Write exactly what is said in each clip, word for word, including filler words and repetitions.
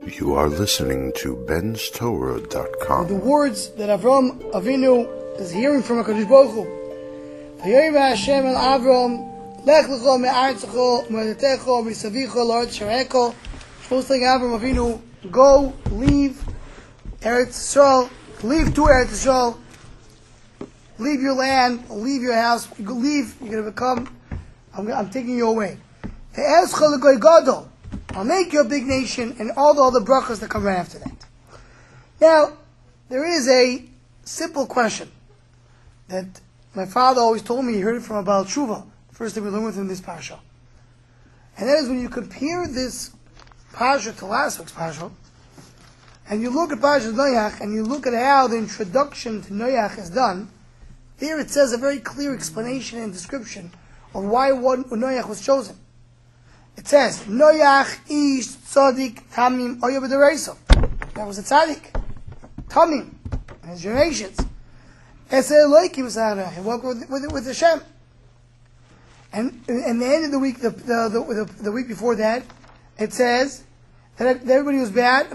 You are listening to Ben's Torah dot com. The words that Avram Avinu is hearing from HaKadosh Baruch Hu. V'yoyim Hashem el Avram, lech lecho me'artzecho, me'adetecho, misavicho, la'aretz sharecho. Supposed to tell Avram Avinu, go, leave Eretz Yisrael, leave to Eretz Yisrael, leave your land, leave your house, you leave, you're going to become, I'm, I'm taking you away. Ve'ezcha l'goy gadol. I'll make you a big nation, and all the other brachas that come right after that. Now, there is a simple question that my father always told me. He heard it from Baal Tshuva, the first thing we learned with him in this parasha. And that is when you compare this parasha to last week's parasha, and you look at Parashat Noach, and you look at how the introduction to Noach is done, there it says a very clear explanation and description of why one, Noach was chosen. It says, Noach ish tzadik tamim oya b'dereisa. That was a tzaddik. Tamim. And his generations. Eseh Elokim Sarah. He walked with, with, with Hashem. And in the end of the week, the, the, the, the, the week before that, it says that everybody was bad.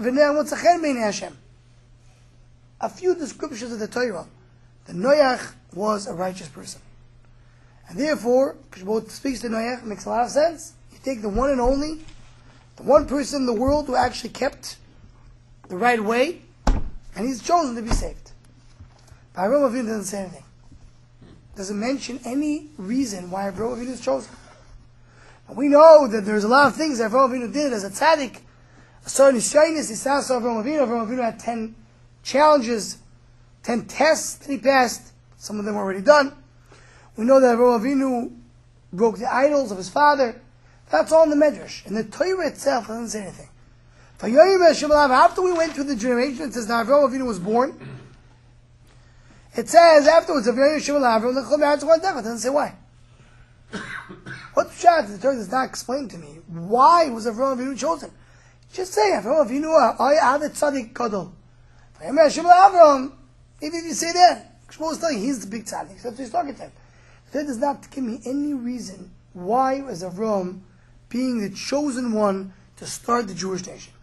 A few descriptions of the Torah. The Noach was a righteous person. And therefore, Kishbot speaks to Noach, makes a lot of sense. Take the one and only, the one person in the world who actually kept the right way, and he's chosen to be saved. But Avraham Avinu doesn't say anything. Doesn't mention any reason why Avraham Avinu is chosen. And we know that there's a lot of things that Avraham Avinu did as a tzaddik. A certain shyness, he saw Avraham Avinu. Avraham Avinu had ten challenges, ten tests that he passed. Some of them were already done. We know that Avraham Avinu broke the idols of his father. That's all in the Medrash. And the Torah itself doesn't say anything. After we went through the generation, it says that Avraham Avinu was born. It says afterwards, it doesn't say why. What shot? The Torah does not explain to me why was Avraham Avinu chosen. Just say Avraham Avinu, I have a tzaddik gadol. Even if you say that, he's the big tzaddik. So he's talking to him. That does not give me any reason why was Avraham being the chosen one to start the Jewish nation.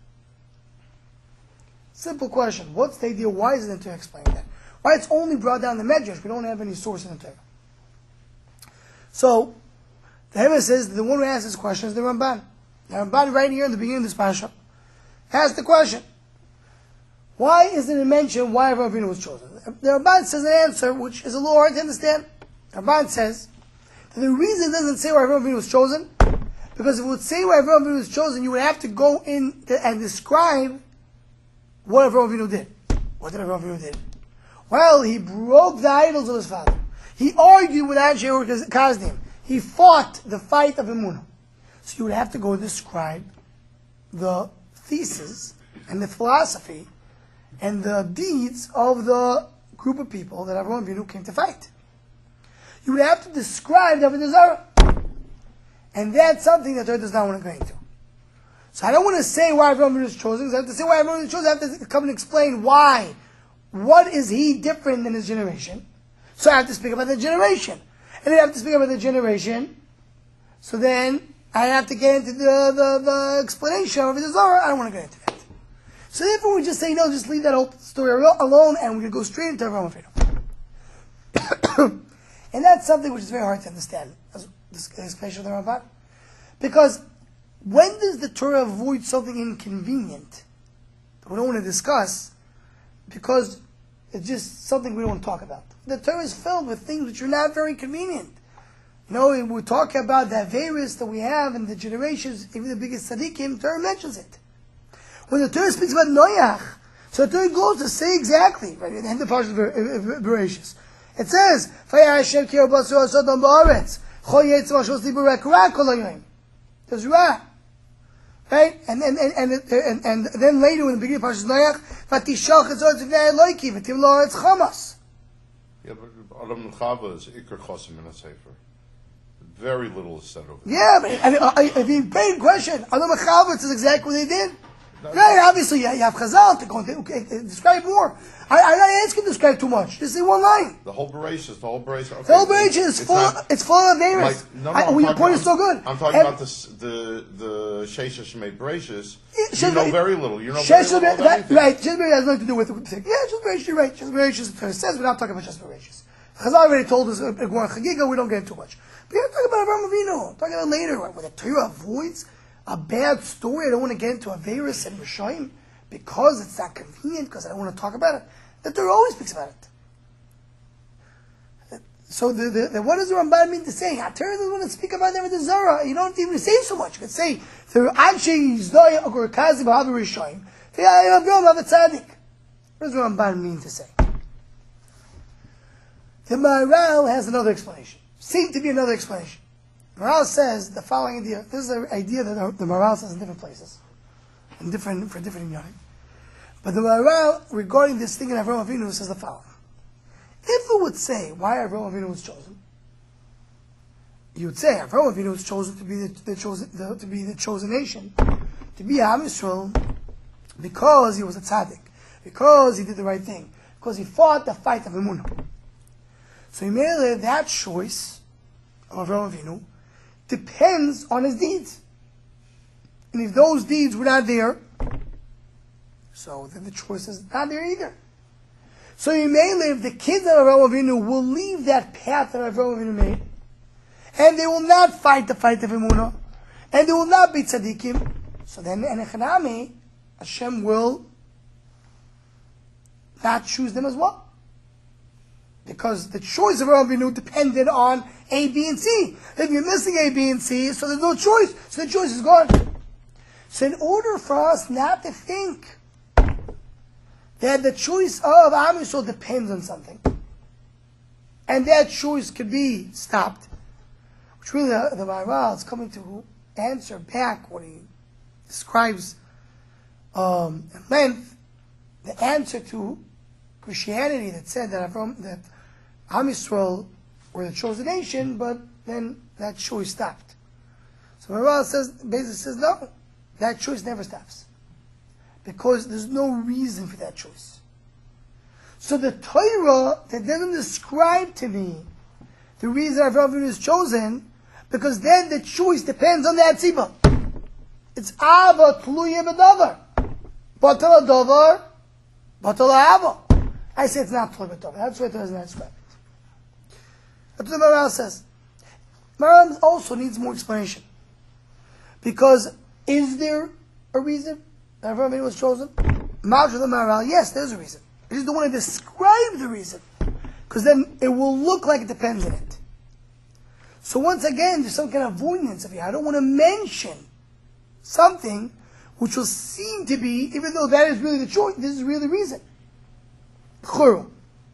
Simple question. What's the idea? Why isn't it to explain that? Why it's only brought down the Medrash? We don't have any source in the Torah. So, the Rebbe says the one who asks this question is the Ramban. The Ramban right here in the beginning of this parasha asks the question. Why isn't it mentioned why Avraham Avinu was chosen? The Ramban says an answer which is a little hard to understand. The Ramban says that the reason it doesn't say why Avraham Avinu was chosen, because if it would say why Avraham Avinu was chosen, you would have to go in and describe what Avraham Avinu did. What did Avraham Avinu did? Well, he broke the idols of his father. He argued with Anshe or Kazdim. He fought the fight of Emunah. So you would have to go and describe the thesis and the philosophy and the deeds of the group of people that Avraham Avinu came to fight. You would have to describe the Avodah Zarah. And that's something that Torah does not want to go into. So I don't want to say why Avraham Avinu is chosen, because I have to say why Avraham Avinu is chosen. I have to come and explain why. What is he different than his generation? So I have to speak about the generation. And then I have to speak about the generation. So then I have to get into the, the, the explanation of the Zohar. I don't want to get into that. So therefore we just say, no, just leave that whole story alone, and we're going to go straight into Avraham Avinu. And that's something which is very hard to understand, especially with the Ramban. Because when does the Torah avoid something inconvenient that we don't want to discuss because it's just something we don't want to talk about? The Torah is filled with things which are not very convenient. You know, we're talking about the Averis that we have in the generations, even the biggest tzaddikim, the Torah mentions it. When the Torah speaks about Noach, so the Torah goes to say exactly, right, in the end of Parashat Bereshis. It says, there's Ra. Right? And and, and, and, and, and then later in the beginning of Parashat Noach, Yeah, but Adam and Chava is Iker Chosim in a Sefer. Very little is said over there. Yeah, but I mean, I, I mean, great question. Adam and Chava is exactly what they did. No, Right, obviously, you you have Chazal to go into, okay, describe more. I, I'm not asking to describe too much. Just say one line. The whole Bereshit, the whole Bereshit. Okay, The whole Bereshit is it's full. not- It's full of Averis. Like, no, no, I, I'm well, your talking- point is so good. I'm talking And- about the s- the the Sheisha Shemay Bereshis. Yeah, You Sheisha- know very little. You know very Shesh little about that, anything. right, Shesh has nothing to do with it. Yeah, Shesh Bereshit, you're right. Shesh Bereshit, it says, we're not talking about Shesh Bereshit. Chazal already told us, uh, Gemara Chagiga, we don't get into much. But you're talking about Avraham Avinu. Talking about later, right, where the Torah avoids a bad story. I don't want to get into Averis and Rishayim because it's not convenient, because I don't want to talk about it. The Torah always speaks about it. So the, the, the, what does the Ramban mean to say? Torah doesn't want to speak about them in the Zara. You don't even say so much. You can say, through Anshe Yizdai or Kazi B'Havi Rishayim, the Ayam Avram Av Tzadik. What does the Ramban mean to say? The Maharal has another explanation. Seems to be another explanation. The Maharal says the following idea. This is an idea that the Maharal says in different places, in different for different inyanim. But the Maharal regarding this thing in Avraham Avinu says the following: if it would say why Avraham Avinu was chosen, you would say Avraham Avinu was chosen to be the, the chosen the, to be the chosen nation, to be Am Yisrael, because he was a tzaddik, because he did the right thing, because he fought the fight of Emunah. So he made that choice of Avraham Avinu depends on his deeds. And if those deeds were not there, so then the choice is not there either. So you may live, the kids of Avraham Avinu will leave that path that Avraham Avinu made, and they will not fight the fight of Emunah, and they will not be tzaddikim. So then, in Echanami, Hashem will not choose them as well. Because the choice of Avraham Avinu depended on A, B, and C. If you're missing A, B, and C, so there's no choice. So the choice is gone. So in order for us not to think that the choice of Am Yisrael depends on something, and that choice could be stopped, which really the, the Maharal is coming to answer back when he describes um, at length the answer to Christianity that said that Avram, that Am Yisrael were the chosen nation, but then that choice stopped. So Maharal says, basically says, no, that choice never stops. Because there's no reason for that choice. So the Torah that doesn't describe to me the reason Avraham Avinu is chosen, because then the choice depends on that tzibah. It's ava tluya b'davar. Batal davar, batal ava. I say it's not tluya b'davar. That's why it doesn't describe it. That's what the Maharal says. Maharal also needs more explanation. Because is there a reason that Avraham Avinu was chosen? Ma'aseh the Maharal, yes, there's a reason. I just don't want to describe the reason, because then it will look like it depends on it. So once again, there's some kind of avoidance of here. I don't want to mention something which will seem to be, even though that is really the choice, this is really the reason. Churul.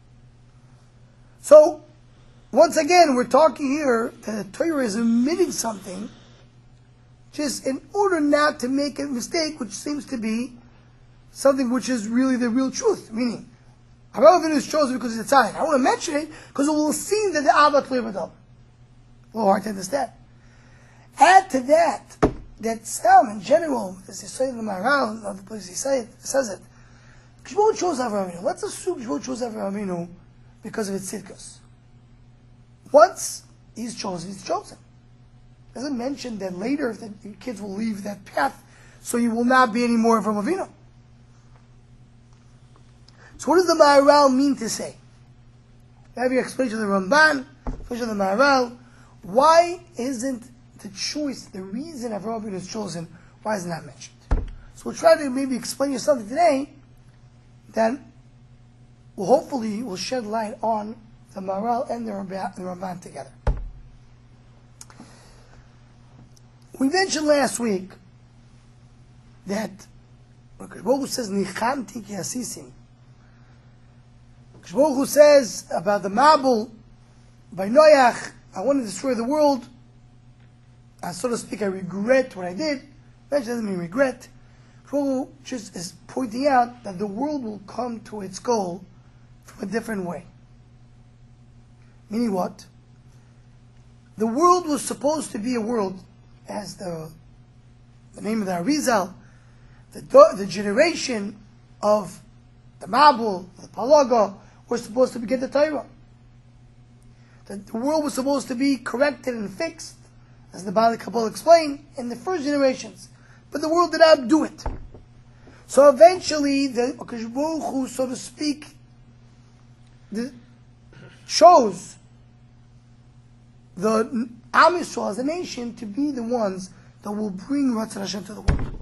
So, once again, we're talking here that the Torah is omitting something just in order not to make a mistake, which seems to be something which is really the real truth. Meaning, Avraham Avinu is chosen because he's a tzaddik. I want to mention it because it will seem that the Abba Tluya b'davar. A little hard to understand. Add to that, that Sam in general, as he says in the Maharal, in other places he say it, says it, Shmuel chose Avraham Avinu. Let's assume Shmuel chose Avraham Avinu because of its tzidkus. Once he's chosen, he's chosen. It doesn't mention that later that your kids will leave that path, so you will not be any more from Avinu. So what does the Maharal mean to say? We have your explanation of the Ramban, explanation of the Maharal. Why isn't the choice, the reason Avraham Avinu is chosen, why is it not mentioned? So we'll try to maybe explain you something today that will hopefully will shed light on the Maharal and the Ramban, the Ramban together. We mentioned last week that when Baruch Hu says Nichamti ki asisim, Baruch Hu says about the Mabul by Noach, I want to destroy the world. And so to speak, I regret what I did. That doesn't mean regret. Baruch Hu just is pointing out that the world will come to its goal from a different way. Meaning what? The world was supposed to be a world, as the, the name of the Arizal, the, do- the generation of the Mabul, the Palaga, were supposed to get the Torah. The, the world was supposed to be corrected and fixed, as the Bali Kabbalah explained, in the first generations. But the world did not do it. So eventually, the Akash Baruch Hu, so to speak, the, chose the Am Yisrael as a nation to be the ones that will bring Ratzon Hashem to the world.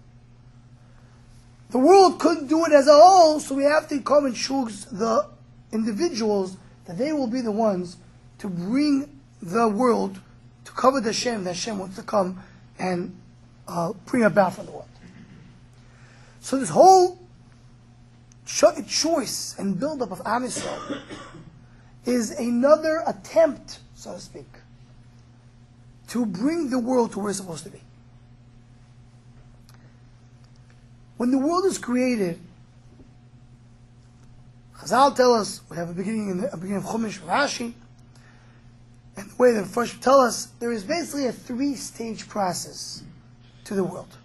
The world couldn't do it as a whole, so we have to come and choose the individuals that they will be the ones to bring the world to cover the Hashem that Hashem wants to come and uh, bring about from the world. So this whole cho- choice and build-up of Am Yisrael is another attempt, so to speak, to bring the world to where it's supposed to be. When the world is created, Chazal tell us, we have a beginning in the a beginning of Chumash, Rashi, and the way the first tell us, there is basically a three-stage process to the world.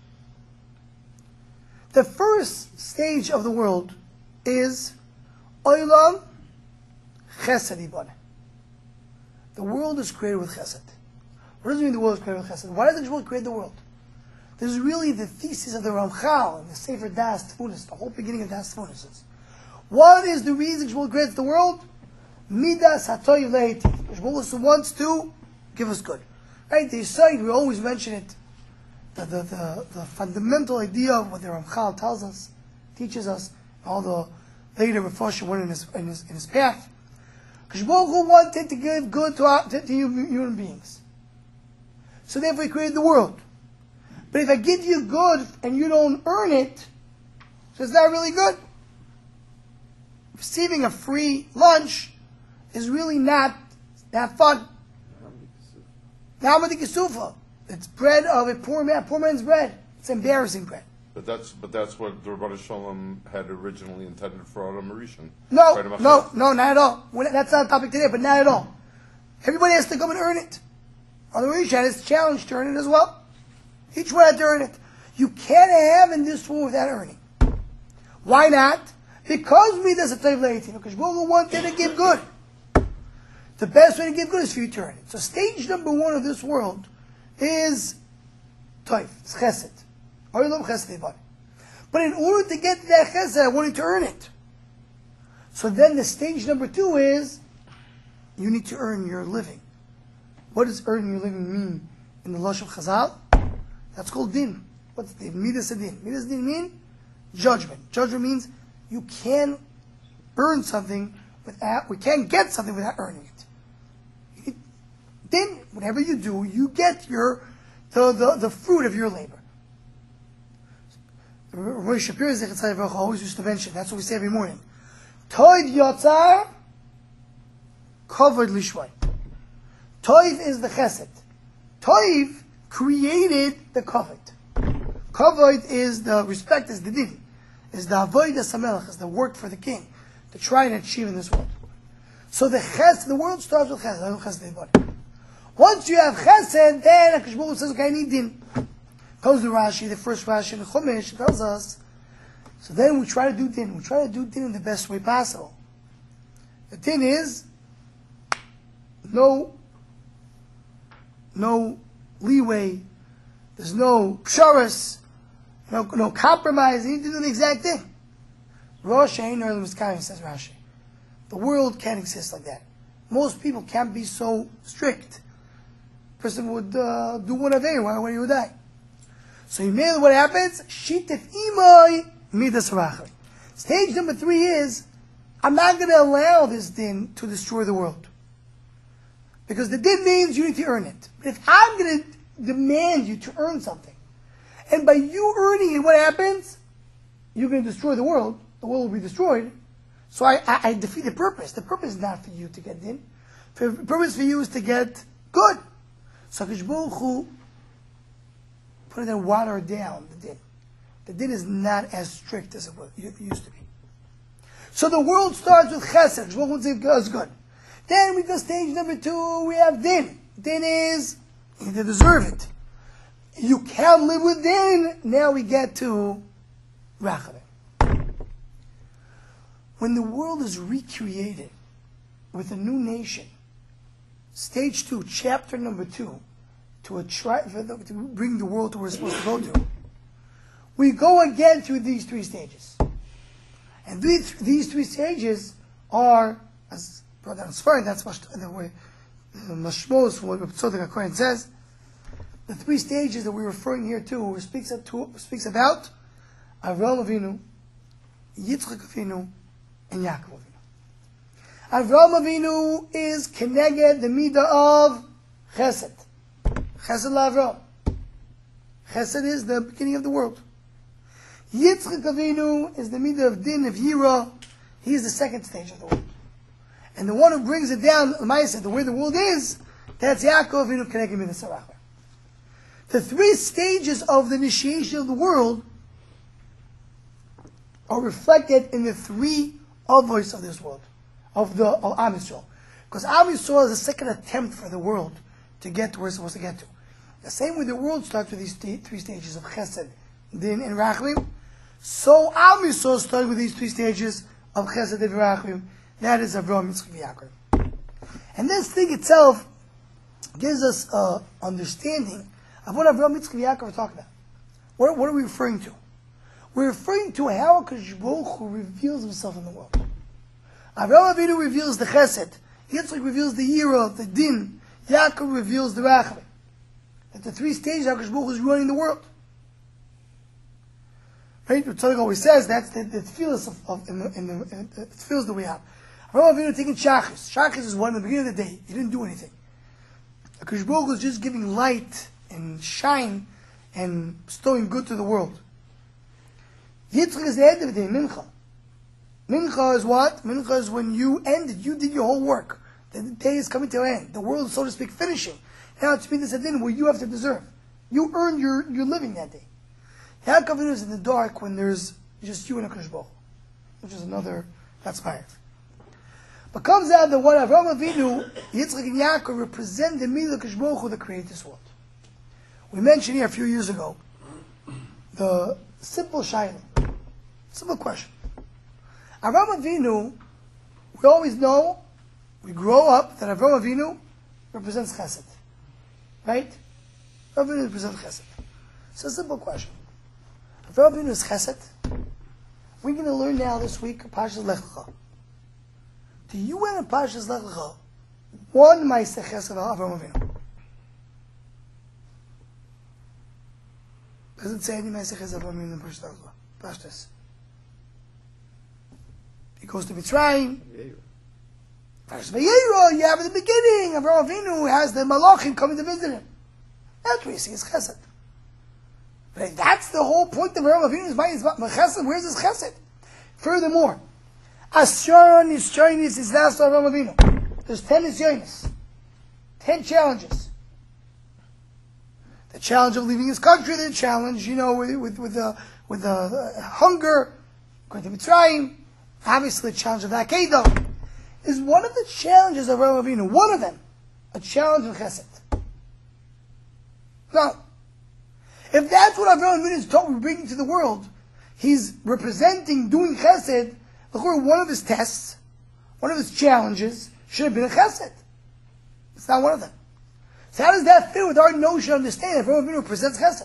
The first stage of the world is Olam Chesed Yiboneh. The world is created with Chesed. What does it mean the world is created with Chesed? Why does the world create the world? This is really the thesis of the Ramchal and the Sefer Das Tfunis, the whole beginning of Das Tfunis. What is the reason Shmuel creates the world? Midas Hatoy Leiti. Shmuel also wants to give us good. Right? The side, we always mention it. The, the, the, the fundamental idea of what the Ramchal tells us, teaches us, all the later Mephoshim went in his, in his, in his path. Shmuel wanted to give good to, our, to, to human beings. So therefore he created the world. But if I give you good and you don't earn it, so it's not really good. Receiving a free lunch is really not that fun. Namadi Kisufa. It's bread of a poor man, poor man's bread. It's embarrassing bread. But that's but that's what the Rebbe Shalom had originally intended for Adam Rishon. No, no, no, not at all. We're- That's not the topic today, but not at all. Everybody has to come and earn it. Adam Rishon is challenged to earn it as well. Each one had to earn it. You can't have in this world without earning. Why not? Because Midas Hatoy Leiti. Because Baruch wanted to give good. The best way to give good is for you to earn it. So stage number one of this world is Toif, it's Chesed. Olam Chesed Yiboneh. But in order to get to that Chesed, I wanted to earn it. So then the stage number two is you need to earn your living. What does earn your living mean in the Lashon Chazal? That's called din. What's din? Midas din. Midas din mean judgment. Judgment means you can earn something without, we can't get something without earning it. You need, then, whatever you do, you get your the, the, the fruit of your labor. Roy Shapiro always used to mention, that's what we say every morning. Toiv yotzar, kavod lishvay. Toiv is the chesed. Toiv created the kavod. Kavod is the respect, is the din, is the avodah samelach, is the work for the king to try and achieve in this world. So the chesed, the world starts with chesed. chesed Yiboneh. Once you have chesed, then Hakadosh Baruch Hu says, "Okay, I need din." Comes the Rashi, the first Rashi in the Chumash, tells us. So then we try to do din. We try to do din in the best way possible. The din is no, no leeway. There's no psharas, no, no compromise. You need to do the exact thing. Rosh Ein Olam Miskayim, says Rashi. The world can't exist like that. Most people can't be so strict. A person would uh, do one of a why he would die. So you made what happens? Shitef imay midas rachel. Stage number three is, I'm not going to allow this din to destroy the world. Because the din means you need to earn it. But if I'm going to demand you to earn something, and by you earning it, what happens? You're going to destroy the world. The world will be destroyed. So I, I, I defeat the purpose. The purpose is not for you to get din. The purpose for you is to get good. So Hakadosh Baruch Hu put it in water down the din. The din is not as strict as it was, it used to be. So the world starts with chesed. Hakadosh Baruch Hu says is good. Then we go stage number two. We have din. Din is you deserve it. You can't live with din. Now we get to Rachamim. When the world is recreated with a new nation, stage two, chapter number two, to, a tri- to bring the world to where it's supposed to go to, we go again through these three stages. And these, these three stages are, as brought down in Sfarim, that's the way Mashmos, what Tzodek HaKohen says, the three stages that we're referring here to, speaks, to, speaks about Avraham Avinu, Yitzchak Avinu, and Yaakov Avinu. Avraham Avinu is Keneged, the Midah of Chesed. Chesed LaAvraham. Chesed is the beginning of the world. Yitzchak Avinu is the Midah of Din, of Yira. He is the second stage of the world. And the one who brings it down, Maaseh, the way the world is, that's Yaakov Avinu Keneged Midah Sarachah. The three stages of the initiation of the world are reflected in the three avos of this world, of the of Am Yisrael. Because Am Yisrael is the second attempt for the world to get to where it's supposed to get to. The same way the world starts with these th- three stages of Chesed, Din, and Rachamim, so Am Yisrael started with these three stages of Chesed, Din, and Rachamim. That is Avraham, Yitzchak, and Yaakov. And this thing itself gives us an understanding of what Avraham, Yitzchak, and Yaakov are talking about. What, what are we referring to? We're referring to how HaKadosh Baruch Hu reveals himself in the world. Avraham Avinu reveals the Chesed, Yitzchak reveals the Yira, the Din, Yaakov reveals the Rachamim. That the three stages HaKadosh Baruch Hu is running the world. Right? Tzadok always says that's the, the tefillas of, of in the, in the, in the tefillas that we have. Avraham Avinu taking Shachris. Shachris is one in the beginning of the day. He didn't do anything. HaKadosh Baruch Hu is just giving light and shine and bestowing good to the world. Yitzchak is the end of the day, Mincha. Mincha is what? Mincha is when you ended, you did your whole work. The day is coming to an end. The world is, so to speak, finishing. Now it's Midas Hadin, where you have to deserve. You earn your, your living that day. Yaakov is in the dark when there's just you and a HaKadosh Baruch Hu, which is another, that's fire. But comes out that what Avraham Avinu, Yitzchak and Yaakov represent the Midah of HaKadosh Baruch Hu that created this world. We mentioned here a few years ago the simple shayla. Simple question. Avraham Avinu, we always know, we grow up that Avraham Avinu represents Chesed. Right? Avraham Avinu represents Chesed. It's a simple question. Avraham Avinu is Chesed. We're going to learn now this week Parshas Lech Lecha. Do you in Parshas Lech Lecha one Ma'aseh Chesed of Avraham Avinu? Does it say any Ma'aseh Chesed of Avraham Avinu in Parshas Lech Lecha? Parshas. He goes to Mitzrayim. Parshas Vayera, you have at the beginning, Avraham Avinu has the Malachim coming to visit him. That's where you see his Chesed. But that's the whole point of Avraham Avinu, is Chesed. Where's his Chesed? Furthermore, Asher Nisyonis is last of Avraham Avinu. There's ten Nisyonis. Ten challenges. The challenge of leaving his country, the challenge, you know, with with with, uh, with uh, uh, hunger, going to Mitzrayim, obviously the challenge of Akedah, is one of the challenges of Avraham Avinu, one of them, a challenge of Chesed. Now, if that's what Avraham Avinu is taught, bringing to the world, he's representing doing Chesed. One of his tests, one of his challenges, should have been a Chesed. It's not one of them. So how does that fit with our notion of understanding that Avraham Avinu represents Chesed?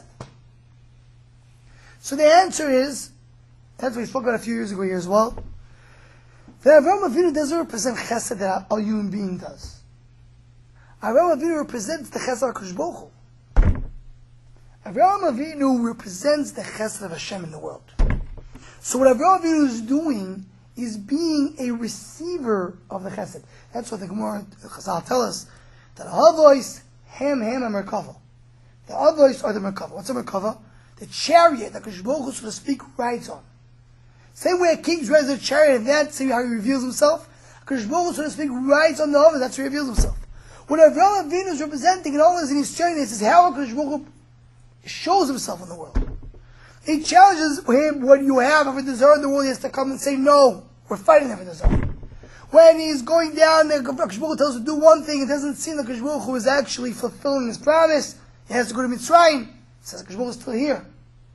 So the answer is, that's what we spoke about a few years ago here as well, that Avraham Avinu doesn't represent Chesed that a human being does. Avraham Avinu represents the Chesed of HaKadosh Baruch Hu. Avraham Avinu represents the Chesed of Hashem in the world. So what Avraham Avinu is doing is being a receiver of the Chesed. That's what the Gemara, the Chazal tell us, that Havois, Ham, Ham, and Merkava. The Havois are the Merkava. What's a Merkava? The chariot that HaKadosh Baruch Hu, so to speak, rides on. Same way a king rides a chariot, and that's how he reveals himself. HaKadosh Baruch Hu, so to speak, rides on the Havois, that's how he reveals himself. What Avraham Avinu is representing, and all this in his chariot, is how HaKadosh Baruch Hu shows himself in the world. He challenges him, when you have a desire in the world, he has to come and say, no, we're fighting over desire. When he's going down, the HaKadosh Baruch Hu tells him to do one thing, it doesn't seem like HaKadosh Baruch Hu is actually fulfilling his promise. He has to go to Mitzrayim. He says HaKadosh Baruch Hu is still here.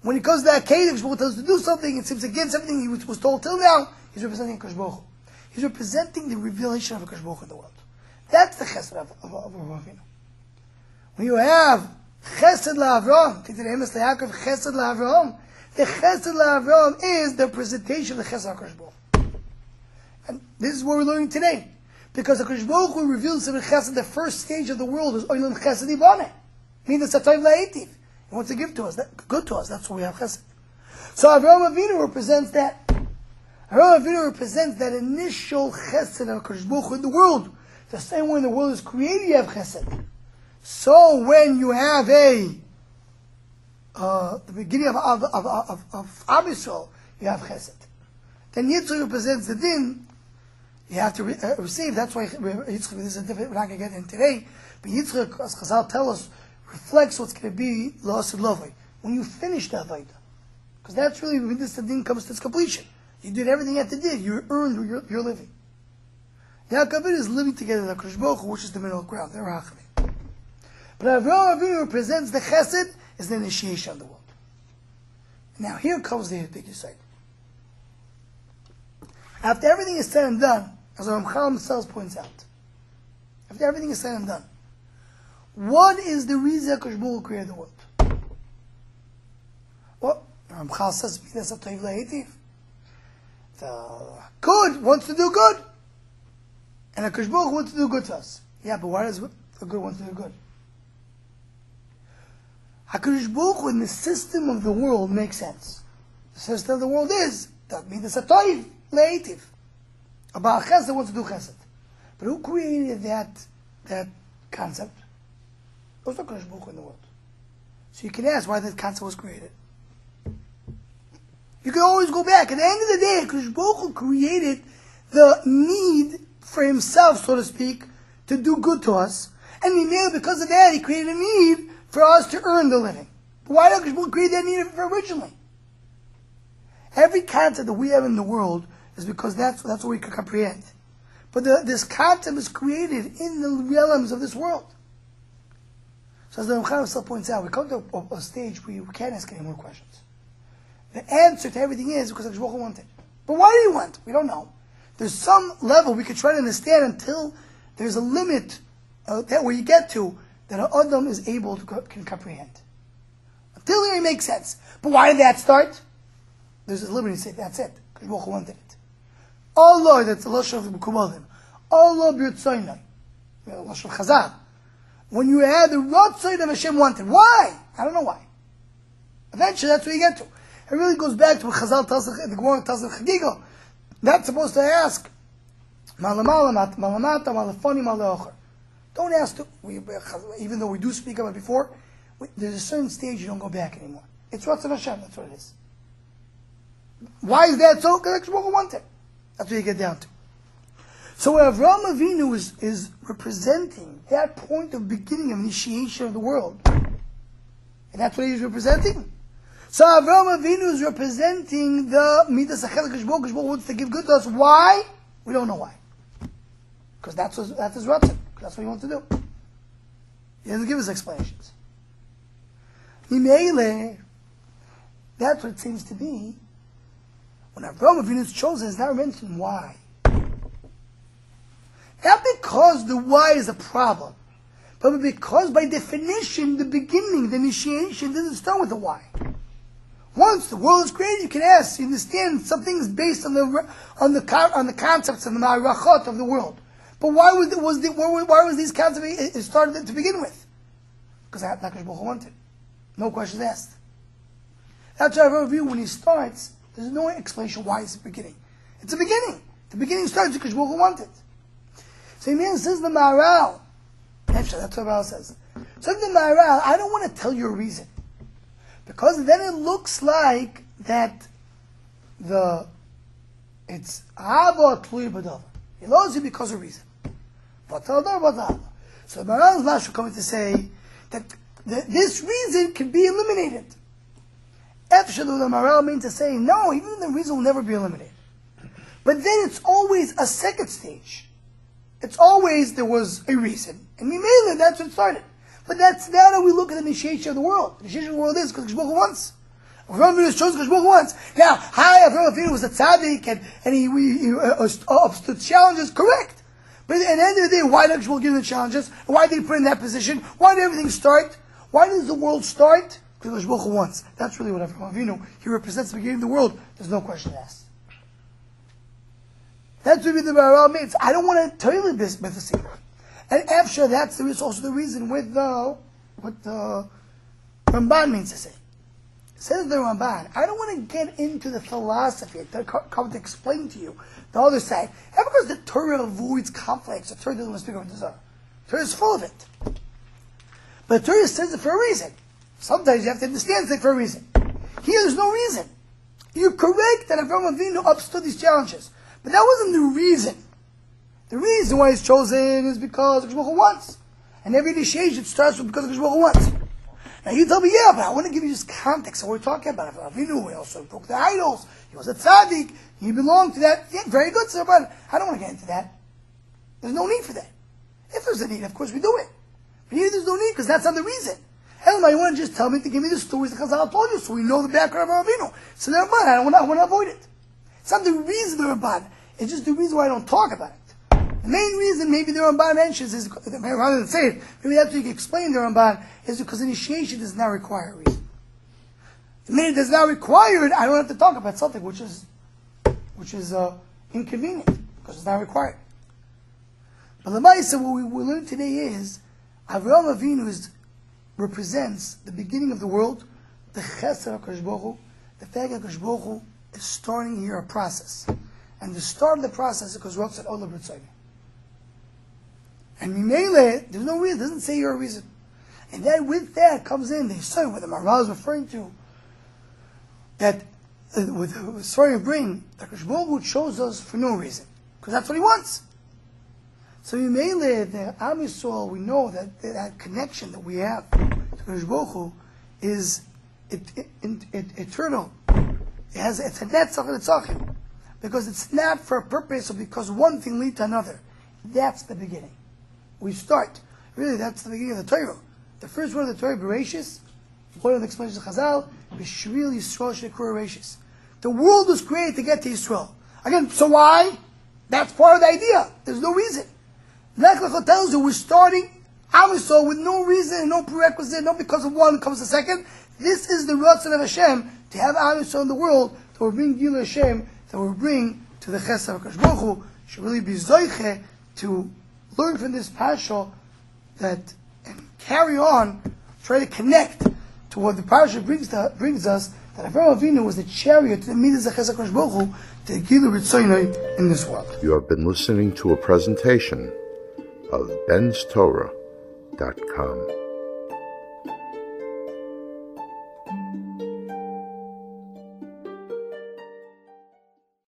When it comes to that Akedah, Baruch tells us to do something, it seems against everything he was, was told till now, he's representing Akash Baruch Hu. He's representing the revelation of Akash Baruch Hu in the world. That's the chesed of, of, of Avinu. When you have chesed la'Avraham, take the name of Yaakov, chesed la'Avraham, the chesed la'Avraham is the presentation of the chesed of Akash Baruch Hu. And this is what we're learning today. Because Akash Baruch Hu reveals himself in chesed, the first stage of the world is Olam Chesed Ibaneh. Meaning it's a time la'etiv. He wants to give to us, that, good to us, that's why we have chesed. So Avraham Avinu represents that. Avraham Avinu represents that initial chesed of Akash Baruch Hu in the world. The same way the world is created, you have chesed. So when you have a, uh, the beginning of, of, of, of, of Am Yisrael, you have chesed. Then Yitzchak represents the din, you have to re- uh, receive, that's why Yitzchak, this is a different, we're not going to get in today, but Yitzchak, as Chazal tell us, reflects what's going to be La'aseh Lovei. When you finish the Avodah. Because that's really when this din comes to its completion. You did everything you had to do. You earned your, your living. Yaakov is living together with HaKadosh Baruch Hu, which is the middle ground. They're Rachamim. But Avraham Avinu represents the chesed, is the initiation of the world. Now here comes the big insight. After everything is said and done, as Ramchal himself points out, after everything is said and done, what is the reason HaKadosh Baruch Hu created the world? Well, Ramchal says, Midas HaTov La'etiv. The good wants to do good. And HaKadosh Baruch Hu wants to do good to us. Yeah, but why does the good want to do good? HaKadosh Baruch Hu in the system of the world makes sense. The system of the world is that Midas HaTov La'etiv. About Chesed wants to do Chesed. But who created that, that concept? It was not HaKadosh Baruch Hu in the world. So you can ask why that concept was created. You can always go back. At the end of the day, HaKadosh Baruch Hu created the need for himself, so to speak, to do good to us. And he made, because of that, he created a need for us to earn the living. But why did HaKadosh Baruch Hu create that need originally? Every concept that we have in the world is because that's, that's what we can comprehend. But the, this concept is created in the realms of this world. So as the Ramchal himself points out, we come to a, a stage where we can't ask any more questions. The answer to everything is because HaKadosh Baruch Hu wanted. But why did he want? We don't know. There's some level we could try to understand until there's a limit uh, that where you get to that an Adam is able to co- can comprehend. Until it makes sense. But why did that start? There's a liberty to say that's it. HaKadosh Baruch Hu wanted it. Allah, that's the Lashon of the Mekubalim. Allah b'Yitzaynai. Lashon Chazal. When you had the Ratzon of Hashem wanted. Why? I don't know why. Eventually that's where you get to. It really goes back to what Chazal tells us, the Gemara tells us Chagiga. That's supposed to ask, Malamala, Malamata, Malafoni, Malaocher. Don't ask, to, we, even though we do speak about it before, we, there's a certain stage you don't go back anymore. It's Ratzon Hashem, that's what it is. Why is that so? Because HaKadosh Baruch Hu wanted. That's what you get down to. So what Avraham Avinu is, is representing, that point of beginning of initiation of the world. And that's what he's representing. So Avraham Avinu is representing the Midas HaChesed HaKadosh Baruch Hu wants to give good to us. Why? We don't know why. Because that's his, that's his Ratzon. That's what he wants to do. He doesn't give us explanations. Mimele, that's what it seems to be. When Avraham Avinu is chosen, it's not mentioned why. Not because the why is a problem, but because by definition, the beginning, the initiation, doesn't start with the why. Once the world is created, you can ask, you understand something is based on the on the on the concepts and the ma'arachot of the world. But why was the, was the, why was these concepts started to begin with? Because HaKadosh Baruch Hu wanted. No questions asked. That's why I review when he starts. There's no explanation why it's the beginning. It's the beginning. The beginning starts because Baruch Hu wanted. So he means says the Maharal. Actually, that's what Maharal says. So the Maharal, I don't want to tell you a reason. Because then it looks like that the it's Ava Tlui B'Davar. He loves you because of reason. But So the Maharal is not coming to say that the, this reason can be eliminated. Efshadu the Maharal means to say, no, even the reason will never be eliminated. But then it's always a second stage. It's always there was a reason. And Mimele, that's what started. But that's now that we look at the initiation of the world. The initiation of the world is because Baruch Hu wants. Avraham Avinu chose Kadosh Baruch Hu once. Now, hi, Avraham Avinu was a tzaddik and, and he, he, he uh, upstood challenges, correct. But at the end of the day, why did Kadosh Baruch Hu give him the challenges? Why did he put in that position? Why did everything start? Why does the world start? Because Kadosh Baruch Hu wants. That's really what Avraham Avinu, he represents the beginning of the world. There's no question asked. That's what the Maharal means. I don't want to tell you this myth secret. And after that's the, also the reason with the, what the Ramban means to say. Says the Ramban, I don't want to get into the philosophy. I come to explain to you the other side. And because the Torah avoids conflicts, the Torah doesn't want to speak about the Zohar. The Torah is full of it. But the Torah says it for a reason. Sometimes you have to understand it for a reason. Here there's no reason. You're correct that Avraham Avinu upstood these challenges. But that wasn't the reason. The reason why he's chosen is because Kadosh Baruch Hu wants. And every initiation starts with because Kadosh Baruch Hu wants. Now you tell me, yeah, but I want to give you just context of what we're talking about. Avinu, he also broke the idols. He was a tzaddik. He belonged to that. Yeah, very good, sir, but I don't want to get into that. There's no need for that. If there's a need, of course we do it. But here there's no need because that's not the reason. Elma, you want to just tell me to give me the stories that Chazal told you so we know the background of Avinu. So never mind, I don't want to, I want to avoid it. It's not the reason the Ramban. It's just the reason why I don't talk about it. The main reason maybe the Ramban mentions is, rather than say it, maybe that's what you can explain the Ramban, is because initiation does not require a reason. The minute it does not require it, I don't have to talk about something which is which is uh, inconvenient, because it's not required. But the Ma'aseh, what we will learn today is, Avraham Avinu is, represents the beginning of the world, the Chesed HaKadosh Baruch Hu, the fact that HaKadosh Baruch Hu is starting here a process. And the start of the process is because Rosh Olam B'Tzoyim. And Mimele, there's no reason, it doesn't say your reason. And then with that comes in the Yisrael, what the Maharal is referring to, that uh, with the story of bring, that Kadosh Baruch Hu chose us for no reason. Because that's what he wants. So Mimele, the Am Yisrael, we know that that connection that we have to Kadosh Baruch Hu is it, it, it, it, eternal. It has, it's a netzach and tzachim. Because it's not for a purpose or because one thing leads to another. That's the beginning. We start. Really, that's the beginning of the Torah. The first word of the Torah, Bereshis, one of the explanations of Chazal, B'Shvil Yisrael Shekur Bereshis. The world was created to get to Yisrael. Again, so why? That's part of the idea. There's no reason. Lech Lecha tells you we're starting Am Yisrael with no reason, no prerequisite, not because of one comes the second. This is the Ratzon of Hashem, to have Am Yisrael in the world, that will bring Gilui Hashem, that will bring to the Chesed HaKadosh Baruch Hu, should really be Zoiche to learn from this Parsha that, and carry on, try to connect to what the Parsha brings, to, brings us, that Avraham Avinu was the chariot to the Midas HaChesed HaKadosh Baruch Hu, to Gilui Ritzoynoi in this world. You have been listening to a presentation of bens torah dot com.